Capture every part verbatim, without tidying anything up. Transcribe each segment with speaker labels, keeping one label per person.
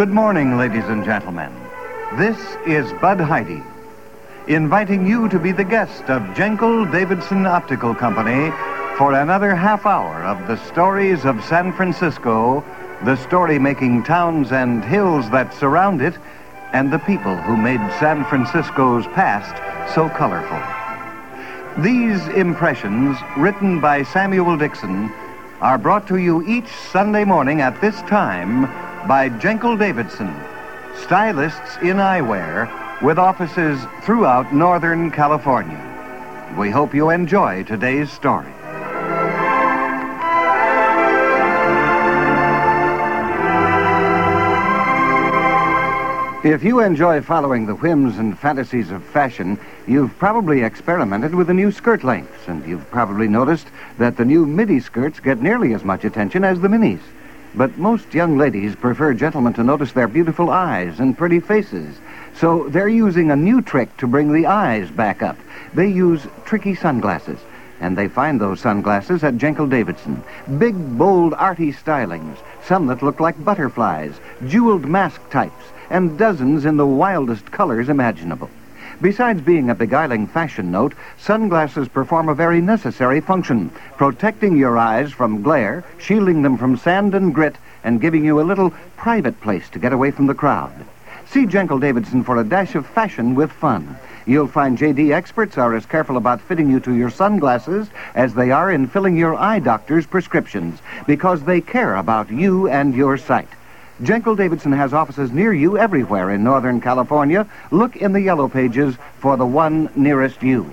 Speaker 1: Good morning, ladies and gentlemen. This is Bud Heidi, inviting you to be the guest of Jenkel Davidson Optical Company for another half hour of the stories of San Francisco, the story-making towns and hills that surround it, and the people who made San Francisco's past so colorful. These impressions, written by Samuel Dixon, are brought to you each Sunday morning at this time by Jenkel Davidson, stylists in eyewear with offices throughout Northern California. We hope you enjoy today's story. If you enjoy following the whims and fantasies of fashion, you've probably experimented with the new skirt lengths, and you've probably noticed that the new midi skirts get nearly as much attention as the minis. But most young ladies prefer gentlemen to notice their beautiful eyes and pretty faces, so they're using a new trick to bring the eyes back up. They use tricky sunglasses, and they find those sunglasses at Jenkel Davidson. Big, bold, arty stylings, some that look like butterflies, jeweled mask types, and dozens in the wildest colors imaginable. Besides being a beguiling fashion note, sunglasses perform a very necessary function, protecting your eyes from glare, shielding them from sand and grit, and giving you a little private place to get away from the crowd. See Jenkel Davidson for a dash of fashion with fun. You'll find J D experts are as careful about fitting you to your sunglasses as they are in filling your eye doctor's prescriptions, because they care about you and your sight. Jenkel Davidson has offices near you everywhere in Northern California. Look in the yellow pages for the one nearest you.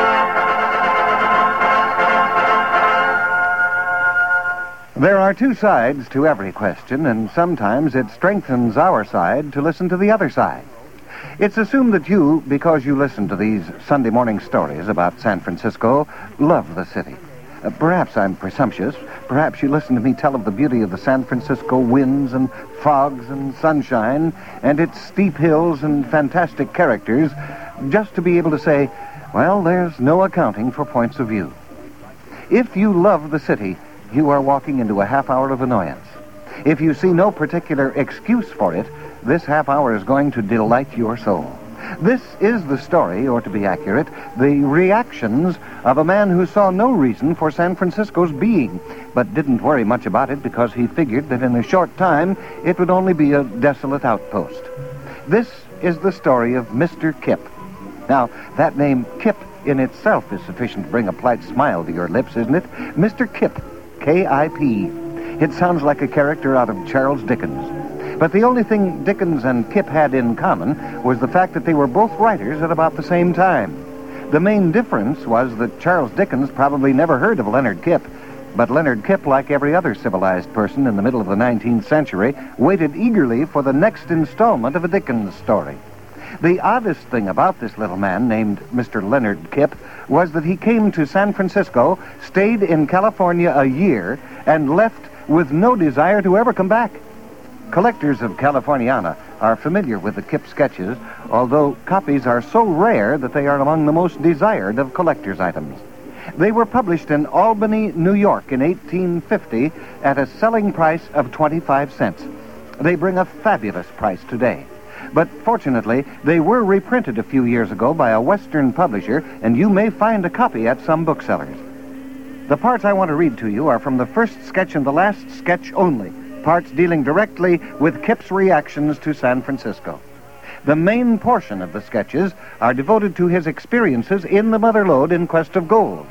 Speaker 1: There are two sides to every question, and sometimes it strengthens our side to listen to the other side. It's assumed that you, because you listen to these Sunday morning stories about San Francisco, love the city. Uh, perhaps I'm presumptuous. Perhaps you listen to me tell of the beauty of the San Francisco winds and fogs and sunshine and its steep hills and fantastic characters, just to be able to say, well, there's no accounting for points of view. If you love the city, you are walking into a half hour of annoyance. If you see no particular excuse for it, this half hour is going to delight your soul. This is the story, or to be accurate, the reactions of a man who saw no reason for San Francisco's being, but didn't worry much about it because he figured that in a short time it would only be a desolate outpost. This is the story of Mister Kip. Now, that name Kip in itself is sufficient to bring a polite smile to your lips, isn't it? Mister Kip, K I P. It sounds like a character out of Charles Dickens. But the only thing Dickens and Kip had in common was the fact that they were both writers at about the same time. The main difference was that Charles Dickens probably never heard of Leonard Kip, but Leonard Kip, like every other civilized person in the middle of the nineteenth century, waited eagerly for the next installment of a Dickens story. The oddest thing about this little man named Mister Leonard Kip was that he came to San Francisco, stayed in California a year, and left with no desire to ever come back. Collectors of Californiana are familiar with the Kip sketches, although copies are so rare that they are among the most desired of collector's items. They were published in Albany, New York in eighteen fifty at a selling price of twenty-five cents. They bring a fabulous price today. But fortunately, they were reprinted a few years ago by a Western publisher, and you may find a copy at some booksellers. The parts I want to read to you are from the first sketch and the last sketch only, parts dealing directly with Kip's reactions to San Francisco. The main portion of the sketches are devoted to his experiences in the Mother Lode in quest of gold.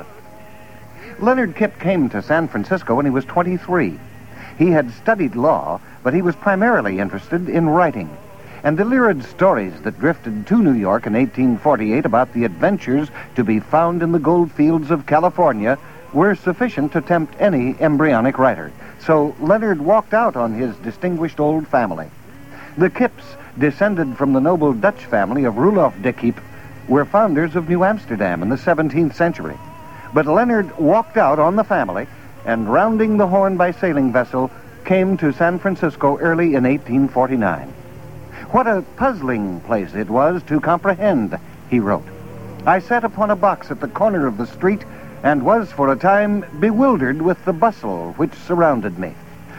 Speaker 1: Leonard Kip came to San Francisco when he was twenty-three. He had studied law, but he was primarily interested in writing. And the lurid stories that drifted to New York in eighteen forty-eight about the adventures to be found in the gold fields of California were sufficient to tempt any embryonic writer. So Leonard walked out on his distinguished old family. The Kips, descended from the noble Dutch family of Roelof de Kip, were founders of New Amsterdam in the seventeenth century. But Leonard walked out on the family, and rounding the Horn by sailing vessel, came to San Francisco early in eighteen forty-nine. What a puzzling place it was to comprehend, he wrote. I sat upon a box at the corner of the street and was for a time bewildered with the bustle which surrounded me.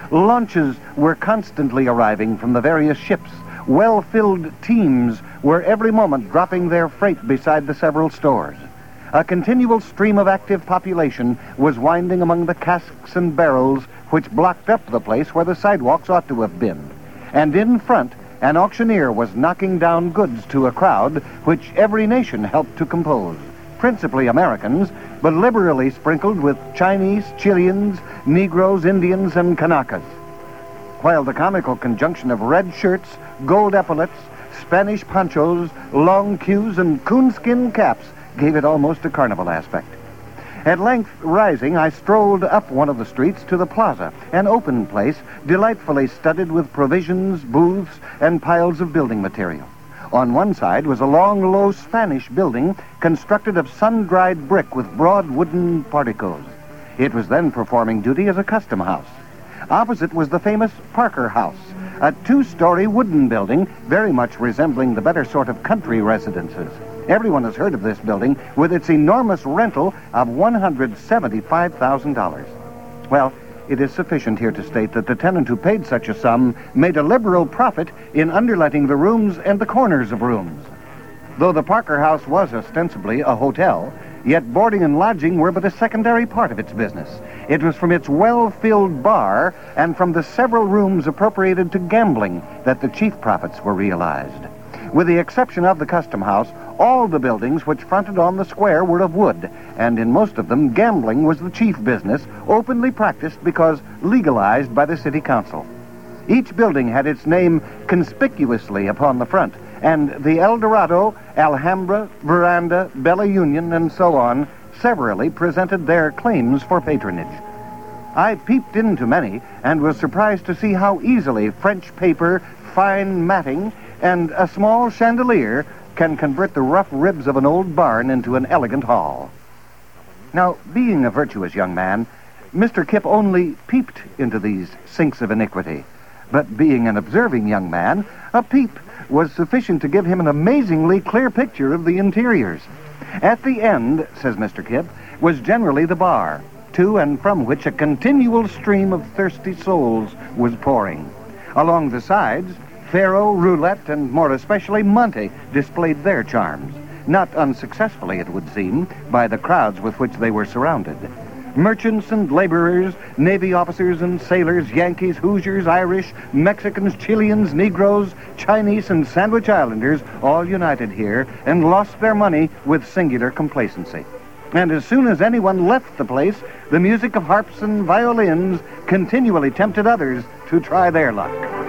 Speaker 1: Launches were constantly arriving from the various ships. Well-filled teams were every moment dropping their freight beside the several stores. A continual stream of active population was winding among the casks and barrels which blocked up the place where the sidewalks ought to have been. And in front, an auctioneer was knocking down goods to a crowd which every nation helped to compose. Principally Americans, but liberally sprinkled with Chinese, Chileans, Negroes, Indians, and Kanakas. While the comical conjunction of red shirts, gold epaulets, Spanish ponchos, long queues, and coonskin caps gave it almost a carnival aspect. At length, rising, I strolled up one of the streets to the plaza, an open place delightfully studded with provisions, booths, and piles of building material. On one side was a long, low Spanish building constructed of sun-dried brick with broad wooden porticos. It was then performing duty as a custom house. Opposite was the famous Parker House, a two-story wooden building very much resembling the better sort of country residences. Everyone has heard of this building with its enormous rental of one hundred seventy-five thousand dollars. Well, it is sufficient here to state that the tenant who paid such a sum made a liberal profit in underletting the rooms and the corners of rooms. Though the Parker House was ostensibly a hotel, yet boarding and lodging were but a secondary part of its business. It was from its well-filled bar and from the several rooms appropriated to gambling that the chief profits were realized. With the exception of the custom house, all the buildings which fronted on the square were of wood, and in most of them, gambling was the chief business, openly practiced because legalized by the city council. Each building had its name conspicuously upon the front, and the El Dorado, Alhambra, Veranda, Bella Union, and so on, severally presented their claims for patronage. I peeped into many and was surprised to see how easily French paper, fine matting, and a small chandelier can convert the rough ribs of an old barn into an elegant hall. Now, being a virtuous young man, Mister Kipp only peeped into these sinks of iniquity. But being an observing young man, a peep was sufficient to give him an amazingly clear picture of the interiors. At the end, says Mister Kipp, was generally the bar, to and from which a continual stream of thirsty souls was pouring. Along the sides, faro, roulette, and more especially Monte displayed their charms. Not unsuccessfully, it would seem, by the crowds with which they were surrounded. Merchants and laborers, Navy officers and sailors, Yankees, Hoosiers, Irish, Mexicans, Chileans, Negroes, Chinese, and Sandwich Islanders all united here and lost their money with singular complacency. And as soon as anyone left the place, the music of harps and violins continually tempted others to try their luck.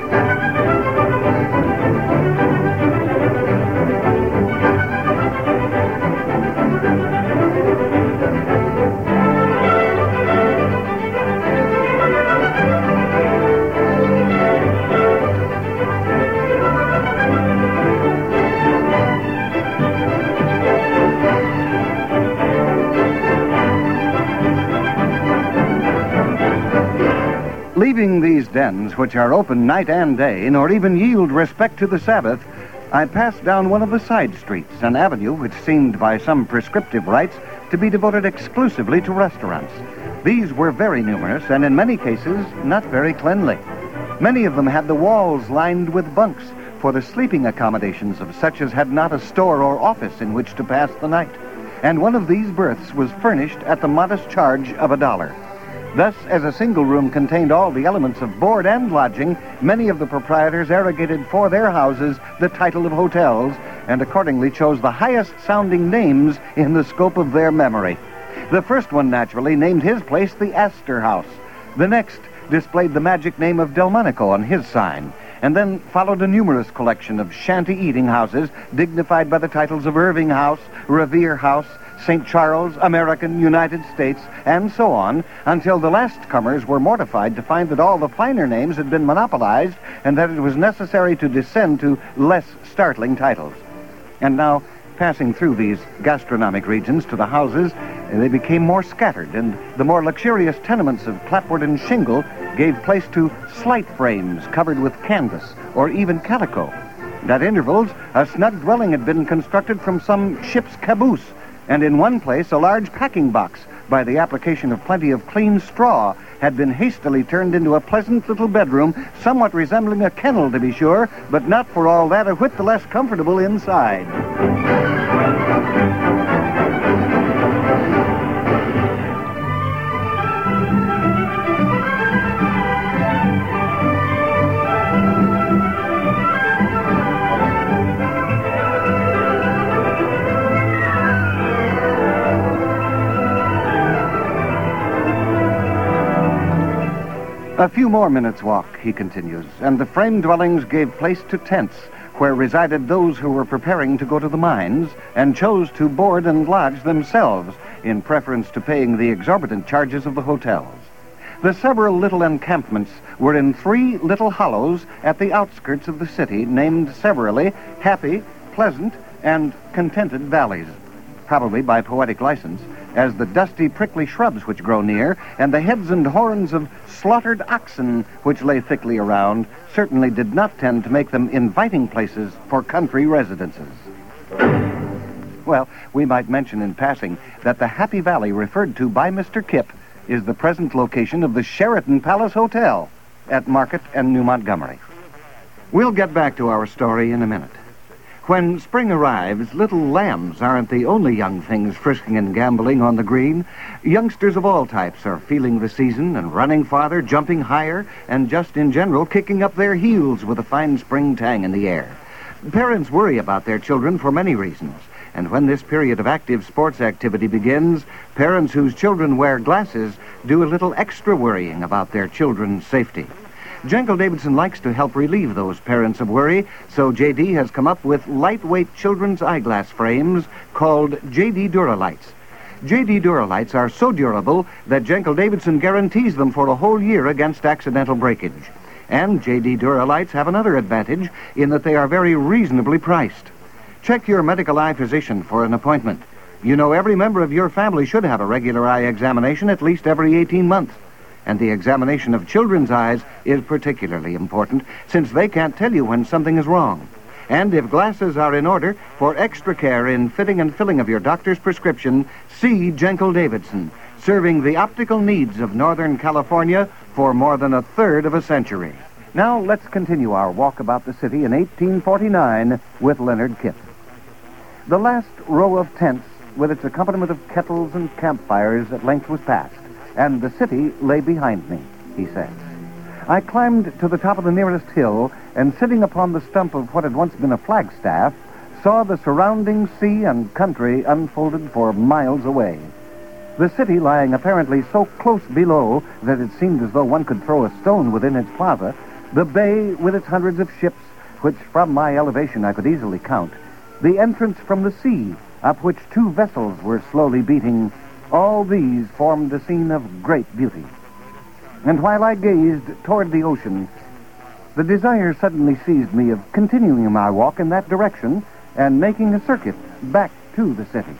Speaker 1: Leaving these dens, which are open night and day, nor even yield respect to the Sabbath, I passed down one of the side streets, an avenue which seemed by some prescriptive rights to be devoted exclusively to restaurants. These were very numerous and in many cases not very cleanly. Many of them had the walls lined with bunks for the sleeping accommodations of such as had not a store or office in which to pass the night. And one of these berths was furnished at the modest charge of a dollar. Thus, as a single room contained all the elements of board and lodging, many of the proprietors arrogated for their houses the title of hotels, and accordingly chose the highest-sounding names in the scope of their memory. The first one, naturally, named his place the Astor House. The next displayed the magic name of Delmonico on his sign, and then followed a numerous collection of shanty eating houses dignified by the titles of Irving House, Revere House, Saint Charles, American, United States, and so on, until the last comers were mortified to find that all the finer names had been monopolized and that it was necessary to descend to less startling titles. And now, passing through these gastronomic regions to the houses, they became more scattered, and the more luxurious tenements of clapboard and shingle gave place to slight frames covered with canvas or even calico. At intervals, a snug dwelling had been constructed from some ship's caboose, and in one place a large packing box by the application of plenty of clean straw, had been hastily turned into a pleasant little bedroom, somewhat resembling a kennel, to be sure, but not for all that a whit the less comfortable inside. A few more minutes' walk, he continues, and the frame dwellings gave place to tents, where resided those who were preparing to go to the mines and chose to board and lodge themselves in preference to paying the exorbitant charges of the hotels. The several little encampments were in three little hollows at the outskirts of the city, named severally Happy, Pleasant, and Contented Valleys, probably by poetic license, as the dusty, prickly shrubs which grow near, and the heads and horns of slaughtered oxen which lay thickly around, certainly did not tend to make them inviting places for country residences. Well, we might mention in passing that the Happy Valley referred to by Mister Kipp is the present location of the Sheraton Palace Hotel at Market and New Montgomery. We'll get back to our story in a minute. When spring arrives, little lambs aren't the only young things frisking and gambling on the green. Youngsters of all types are feeling the season and running farther, jumping higher, and just in general kicking up their heels with a fine spring tang in the air. Parents worry about their children for many reasons, and when this period of active sports activity begins, parents whose children wear glasses do a little extra worrying about their children's safety. Jankel Davidson likes to help relieve those parents of worry, so J D has come up with lightweight children's eyeglass frames called J D Duralights. J D Duralights are so durable that Jankel Davidson guarantees them for a whole year against accidental breakage. And J D Duralights have another advantage in that they are very reasonably priced. Check your medical eye physician for an appointment. You know, every member of your family should have a regular eye examination at least every eighteen months. And the examination of children's eyes is particularly important, since they can't tell you when something is wrong. And if glasses are in order, for extra care in fitting and filling of your doctor's prescription, see Jankel Davidson, serving the optical needs of Northern California for more than a third of a century. Now let's continue our walk about the city in eighteen forty-nine with Leonard Kipp. The last row of tents, with its accompaniment of kettles and campfires, at length was passed, and the city lay behind me, he says. I climbed to the top of the nearest hill, and sitting upon the stump of what had once been a flagstaff, saw the surrounding sea and country unfolded for miles away. The city lying apparently so close below that it seemed as though one could throw a stone within its plaza, the bay with its hundreds of ships, which from my elevation I could easily count, the entrance from the sea, up which two vessels were slowly beating, all these formed a scene of great beauty. And while I gazed toward the ocean, the desire suddenly seized me of continuing my walk in that direction and making a circuit back to the city.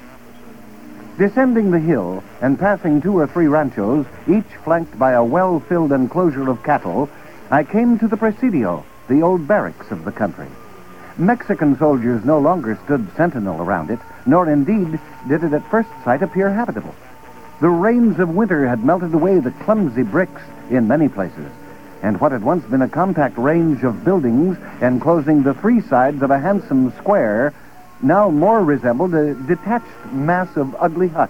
Speaker 1: Descending the hill and passing two or three ranchos, each flanked by a well-filled enclosure of cattle, I came to the Presidio, the old barracks of the country. Mexican soldiers no longer stood sentinel around it, nor indeed did it at first sight appear habitable. The rains of winter had melted away the clumsy bricks in many places, and what had once been a compact range of buildings enclosing the three sides of a handsome square now more resembled a detached mass of ugly huts.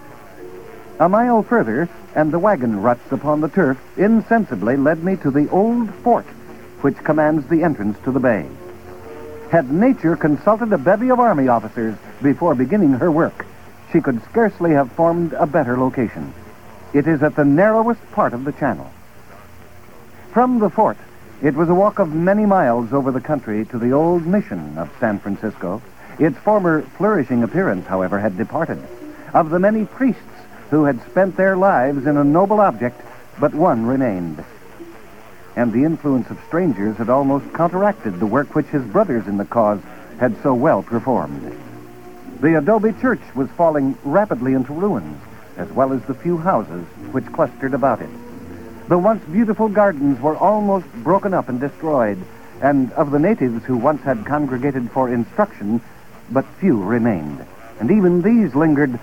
Speaker 1: A mile further, and the wagon ruts upon the turf insensibly led me to the old fort, which commands the entrance to the bay. Had nature consulted a bevy of army officers before beginning her work, she could scarcely have formed a better location. It is at the narrowest part of the channel. From the fort, it was a walk of many miles over the country to the old mission of San Francisco. Its former flourishing appearance, however, had departed. Of the many priests who had spent their lives in a noble object, but one remained. And the influence of strangers had almost counteracted the work which his brothers in the cause had so well performed. The adobe church was falling rapidly into ruins, as well as the few houses which clustered about it. The once beautiful gardens were almost broken up and destroyed, and of the natives who once had congregated for instruction, but few remained. And even these lingered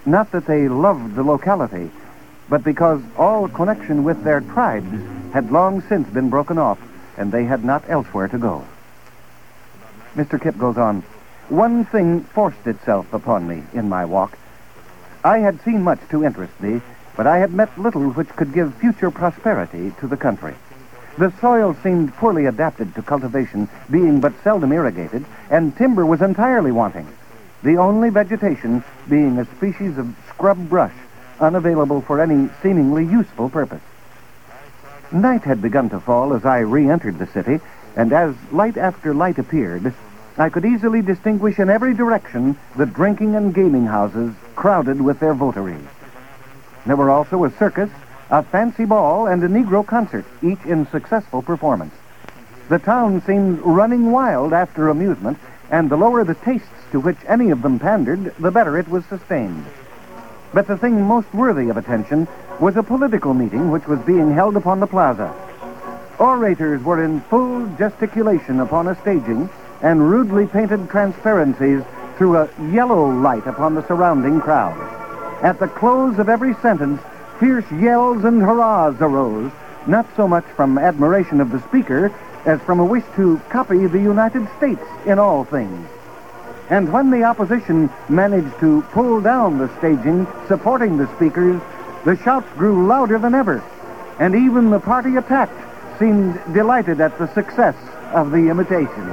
Speaker 1: not that they loved the locality, but because all connection with their tribes had long since been broken off, and they had not elsewhere to go. Mister Kipp goes on, "One thing forced itself upon me in my walk. I had seen much to interest me, but I had met little which could give future prosperity to the country. The soil seemed poorly adapted to cultivation, being but seldom irrigated, and timber was entirely wanting, the only vegetation being a species of scrub brush, unavailable for any seemingly useful purpose. Night had begun to fall as I re-entered the city, and as light after light appeared, I could easily distinguish in every direction the drinking and gaming houses crowded with their votaries. There were also a circus, a fancy ball, and a Negro concert, each in successful performance. The town seemed running wild after amusement, and the lower the tastes to which any of them pandered, the better it was sustained. But the thing most worthy of attention was a political meeting which was being held upon the plaza. Orators were in full gesticulation upon a staging, and rudely painted transparencies threw a yellow light upon the surrounding crowd. At the close of every sentence, fierce yells and hurrahs arose, not so much from admiration of the speaker as from a wish to copy the United States in all things. And when the opposition managed to pull down the staging supporting the speakers, the shouts grew louder than ever, and even the party attacked seemed delighted at the success of the imitation.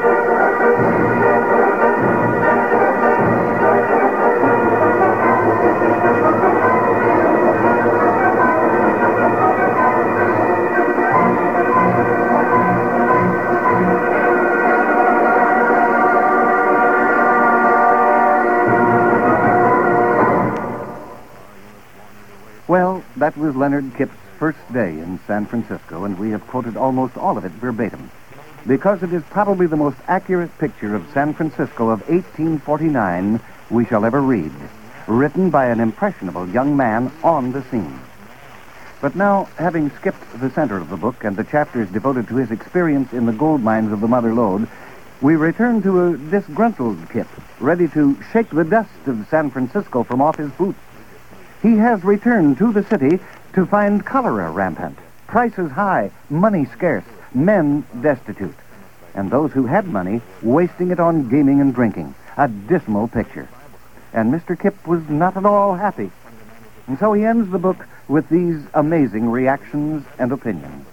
Speaker 1: Well, that was Leonard Kipp's first day in San Francisco, and we have quoted almost all of it verbatim, because it is probably the most accurate picture of San Francisco of eighteen forty-nine we shall ever read, written by an impressionable young man on the scene. But now, having skipped the center of the book and the chapters devoted to his experience in the gold mines of the Mother Lode, we return to a disgruntled Kipp, ready to shake the dust of San Francisco from off his boots. He has returned to the city to find cholera rampant, prices high, money scarce, men destitute, and those who had money wasting it on gaming and drinking. A dismal picture. And Mister Kipp was not at all happy. And so he ends the book with these amazing reactions and opinions.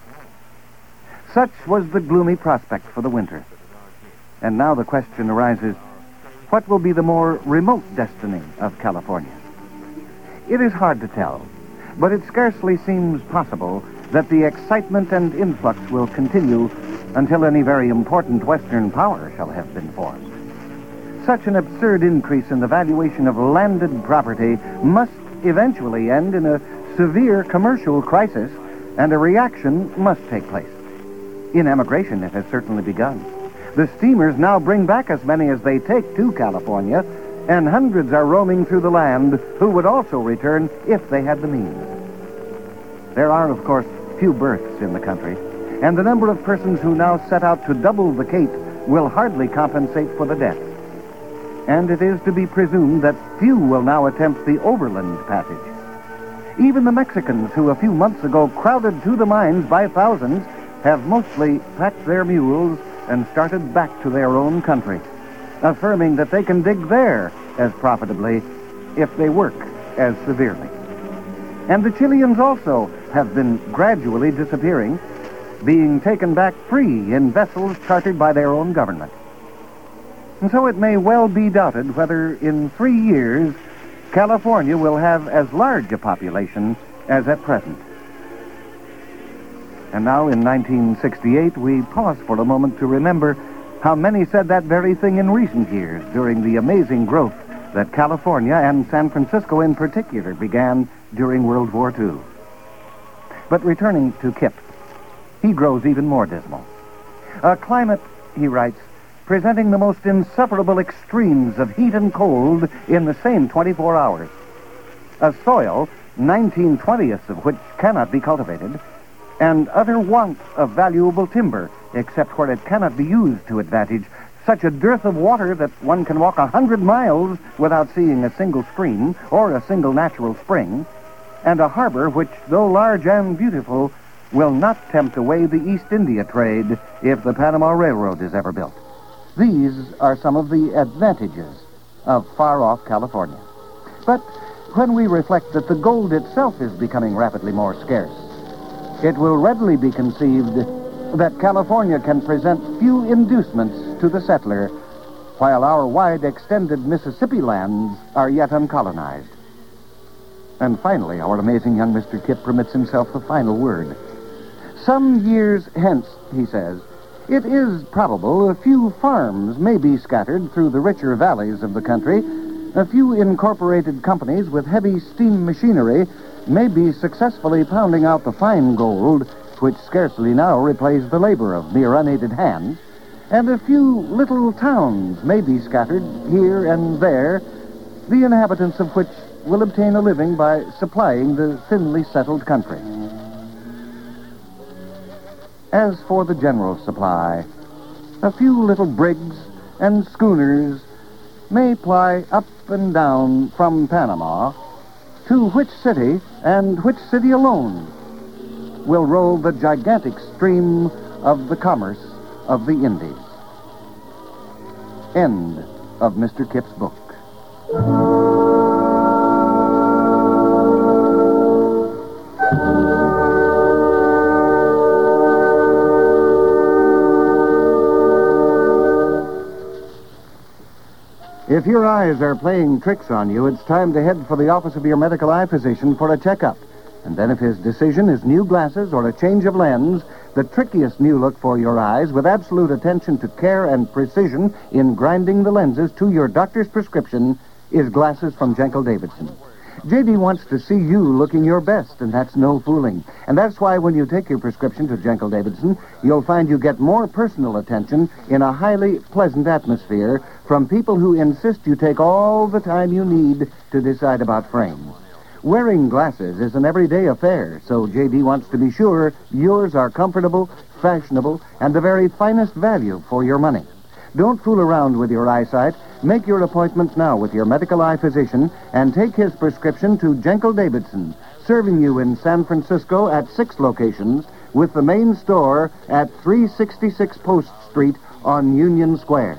Speaker 1: Such was the gloomy prospect for the winter. And now the question arises, what will be the more remote destiny of California? It is hard to tell, but it scarcely seems possible that the excitement and influx will continue until any very important Western power shall have been formed. Such an absurd increase in the valuation of landed property must eventually end in a severe commercial crisis, and a reaction must take place. In emigration, it has certainly begun. The steamers now bring back as many as they take to California, and hundreds are roaming through the land who would also return if they had the means. There are, of course, few births in the country, and the number of persons who now set out to double the Cape will hardly compensate for the deaths. And it is to be presumed that few will now attempt the overland passage. Even the Mexicans, who a few months ago crowded to the mines by thousands, have mostly packed their mules and started back to their own country, affirming that they can dig there as profitably if they work as severely. And the Chileans also have been gradually disappearing, being taken back free in vessels chartered by their own government. And so it may well be doubted whether in three years California will have as large a population as at present. And now in nineteen sixty-eight, we pause for a moment to remember how many said that very thing in recent years during the amazing growth that California and San Francisco in particular began during World War Two. But returning to Kipp, he grows even more dismal. A climate, he writes, presenting the most insufferable extremes of heat and cold in the same twenty-four hours. A soil, nineteen twentieths of which cannot be cultivated, and utter want of valuable timber, except where it cannot be used to advantage, such a dearth of water that one can walk a hundred miles without seeing a single stream or a single natural spring, and a harbor which, though large and beautiful, will not tempt away the East India trade if the Panama Railroad is ever built. These are some of the advantages of far-off California. But when we reflect that the gold itself is becoming rapidly more scarce, it will readily be conceived that California can present few inducements to the settler, while our wide extended Mississippi lands are yet uncolonized. And finally, our amazing young Mister Kip permits himself the final word. Some years hence, he says, it is probable a few farms may be scattered through the richer valleys of the country. A few incorporated companies with heavy steam machinery may be successfully pounding out the fine gold, which scarcely now replays the labor of mere unaided hands, and a few little towns may be scattered here and there, the inhabitants of which will obtain a living by supplying the thinly settled country. As for the general supply, a few little brigs and schooners may ply up and down from Panama, to which city, and which city alone, will roll the gigantic stream of the commerce of the Indies. End of Mister Kip's book. If your eyes are playing tricks on you, it's time to head for the office of your medical eye physician for a checkup. And then if his decision is new glasses or a change of lens, the trickiest new look for your eyes, with absolute attention to care and precision in grinding the lenses to your doctor's prescription, is glasses from Jenkel Davidson. J D wants to see you looking your best, and that's no fooling. And that's why when you take your prescription to Jenkel Davidson, you'll find you get more personal attention in a highly pleasant atmosphere from people who insist you take all the time you need to decide about frames. Wearing glasses is an everyday affair, so J D wants to be sure yours are comfortable, fashionable, and the very finest value for your money. Don't fool around with your eyesight. Make your appointment now with your medical eye physician and take his prescription to Jenkel Davidson, serving you in San Francisco at six locations, with the main store at three sixty-six Post Street on Union Square.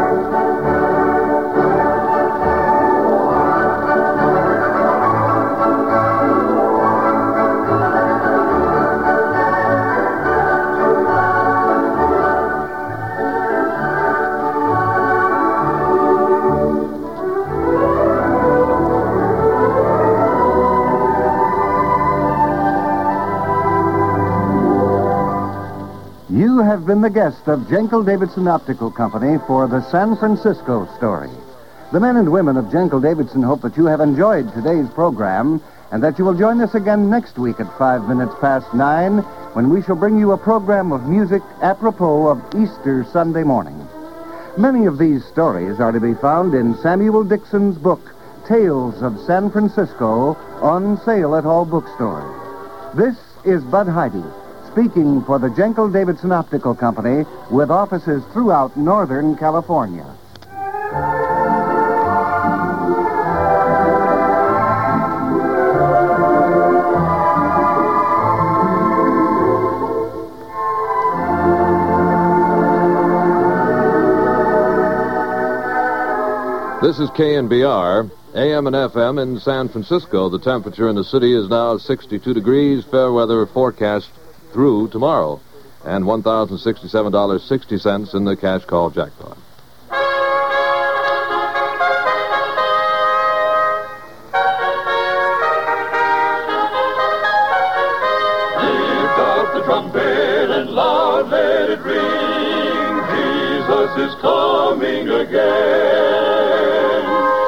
Speaker 1: You have been the guest of Jenkel Davidson Optical Company for the San Francisco story. The men and women of Jenkel Davidson hope that you have enjoyed today's program and that you will join us again next week at five minutes past nine when we shall bring you a program of music apropos of Easter Sunday morning. Many of these stories are to be found in Samuel Dixon's book, Tales of San Francisco, on sale at all bookstores. This is Bud Heide, speaking for the Jenkel Davidson Optical Company with offices throughout Northern California.
Speaker 2: This is K N B R, A M and F M in San Francisco. The temperature in the city is now sixty-two degrees, fair weather forecast through tomorrow, and one thousand sixty-seven dollars and sixty cents in the cash call jackpot.
Speaker 3: Lift up the trumpet and loud let it ring. Jesus is coming again.